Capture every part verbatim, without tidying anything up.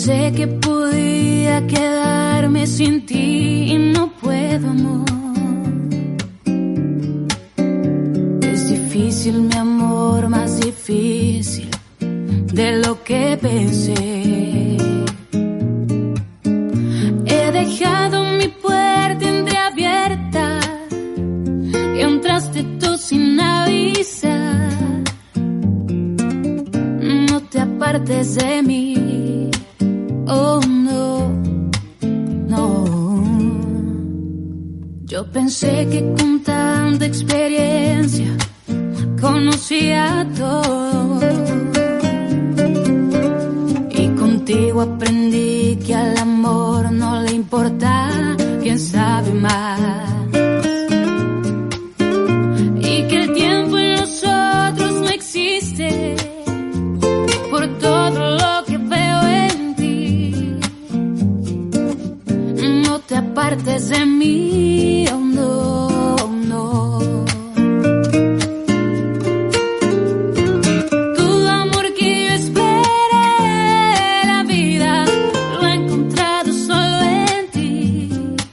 pensé que podía quedarme sin ti y no puedo, amor. Es difícil, mi amor, más difícil de lo que pensé. He dejado mi puerta entreabierta y entraste tú sin avisar. No te apartes de mí, oh no, no. Yo pensé que con tanta experiencia conocía todo, y contigo aprendí que al amor no le importa quién sabe más, y que el tiempo en nosotros no existe por todo lo que veo en ti. No te apartes de mí, oh no, no. Tu amor que yo esperé, la vida lo he encontrado solo en ti,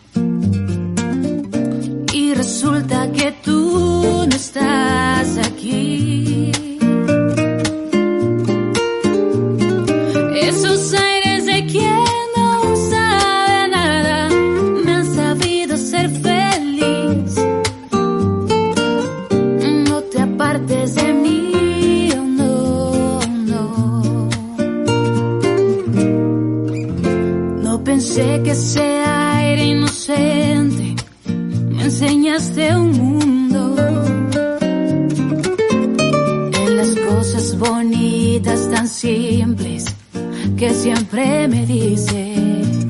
y resulta que tú no estás aquí. Esos aires de quien no sabe nada me han sabido ser feliz. No te apartes de mí, oh no, no. No pensé que ese aire inocente me enseñaste un mundo, en las cosas bonitas tan simples que siempre me dices,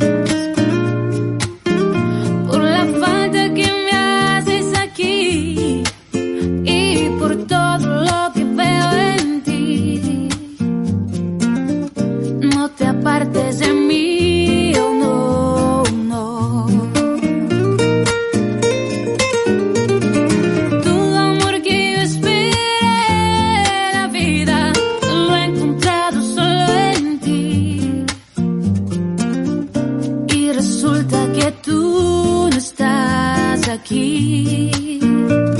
por la falta que me haces aquí y por todo lo que veo en ti. No te apartes de mí, oh no, no. Tu amor que yo esperé, la vida lo he encontrado solo en ti, y resulta que tú no estás aquí.